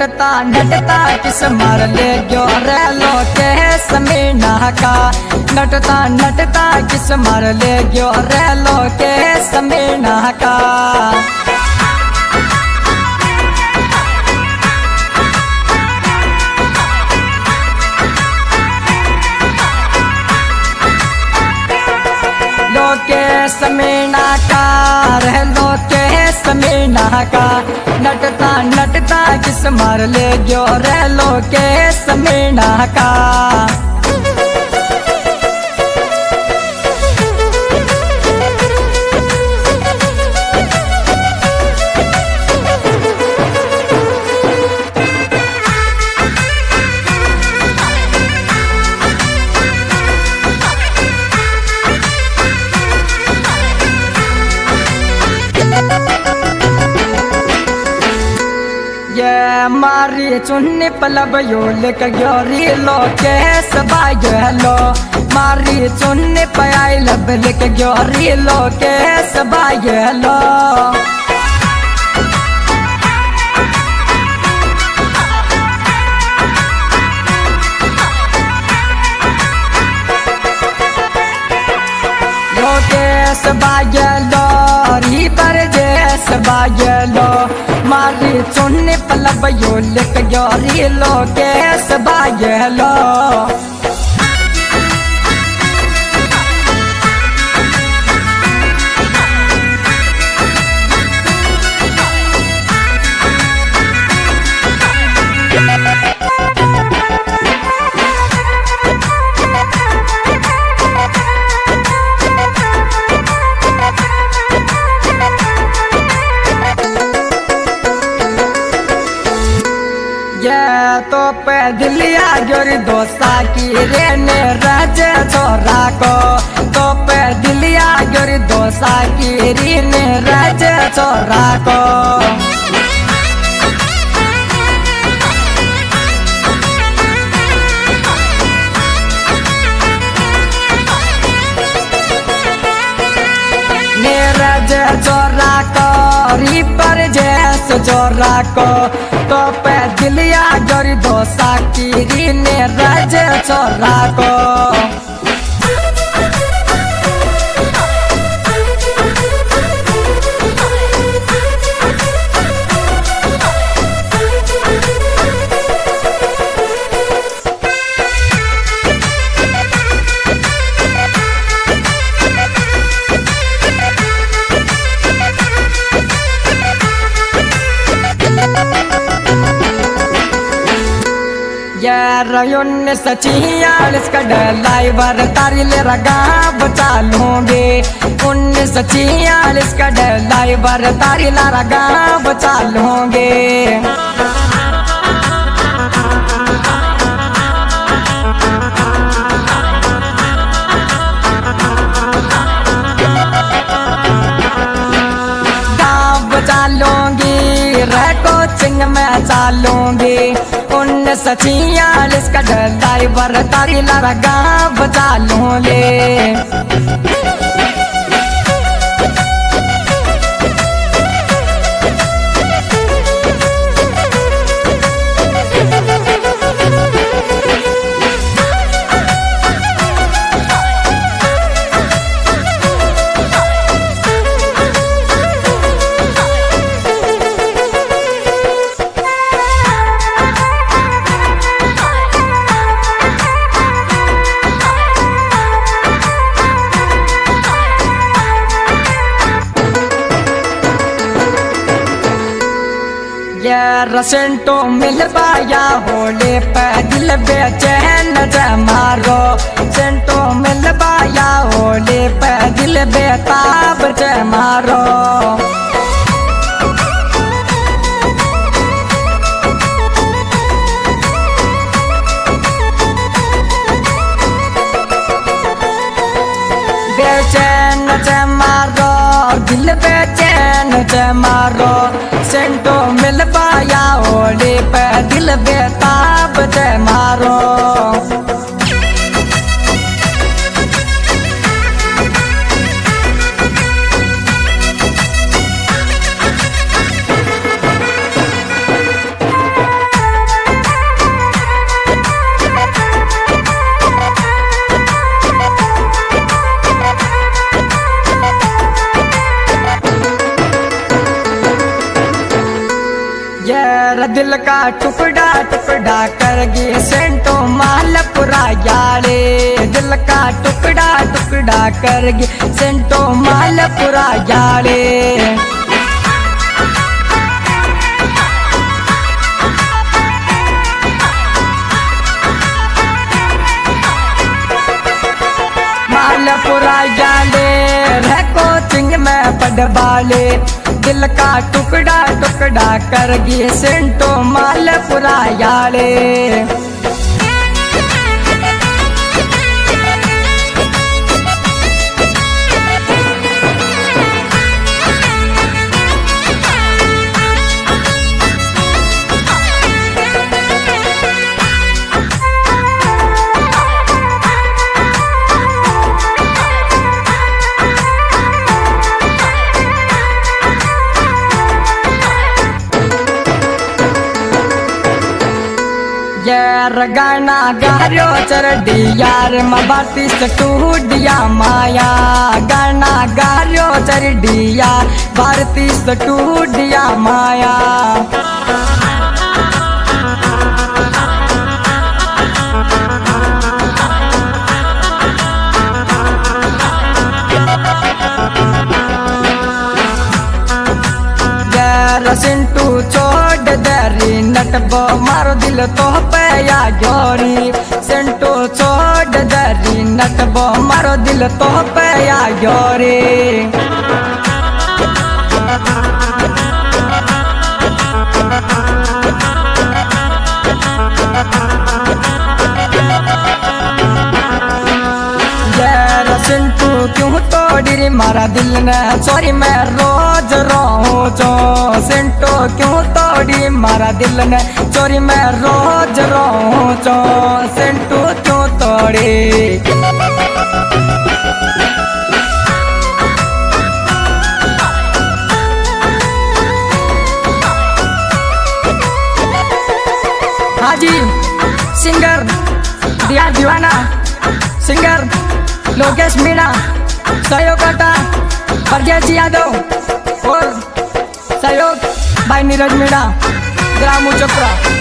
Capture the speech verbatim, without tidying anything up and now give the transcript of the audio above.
नटता नटता किस मार ले गयो रे लो के समीना का। नटता नटता किस मार ले गयो रे लो के समीना का। लोके समीना का रह लोके समीना का। नटता नटता किस मार ले गयो रे लोके समीना का। ये मारी चुन्नी पलब यो लेक ग्योरी लो के सबायलो। मारी चुन्नी पयाई लब लेक ग्योरी लो के सबायलो। लोकेश बायलो री पर जैस बायलो। मारी चुन्नी पलब यो लिख ग्योरी लोकेश बायलो। तो पे दिलिया जोरी दोसा की रे ने राज छोरा को। तो पे दिलिया जोरी दोसा की रे ने राज छोरा को। नीरज चोरा को री पर जैस चोरा को। तो पे दिलिया जोरी दोसा की री नीरज चोरा को। उन्नीस छियालीस का ड्राइवर तारी ले रगा बचा लूंगे। उन्नीस छियालीस का ड्राइवर तारी ला रगा बचा लूंगे। गाँव बचा लूंगी रे कोचिंग में चालूंगी। उन्नीस छियालीस का ड्राइवर तारी ला रगा बचा लूंगे। रसेंटो मिल पाया होले पे दिल बेचैन मारो। सेंटो मिल पाया होले पे दिल बेताब मारो। बेचैन मारो दिल बेचैन मारो। सेंटो मिल पाया होले पे दिल बेताब मारो। दिल का टुकड़ा टुकड़ा कर गे सेंटो मालपुरा यारे, दिल का टुकड़ा टुकड़ा कर गे सेंटो मालपुरा यारे। मालपुरा यारे रह कोचिंग में पढ़वाले, दिल का टुकड़ा टुकड़ा कर गे सेंटो मालपुरा यारे। यार गाना गारो चरडी यार मबाती स्टूडिया माया, गाना गारो चरडी यार भारती स्टूडिया माया। सिंटू छोड़ दरी नटबो मारो दिल तो पया ग्योरी, सिंटू छोड़ दरी नटबो मारो दिल तो पया ग्योरी। सिंटू क्यों तोड़ी रे मारा दिल ने सॉरी मैं रोज रोऊं जो, सिंटू क्यों तोड़ी मारा दिल ने सॉरी मैं रोज रोऊं जो, सिंटू क्यों तोड़ी। हाँ जी सिंगर दिया दीवाना, सिंगर लोकेश मीणा, सहयोगकर्ता परदेश यादव और सहयोग भाई नीरज मीणा, ग्राम चोपड़ा।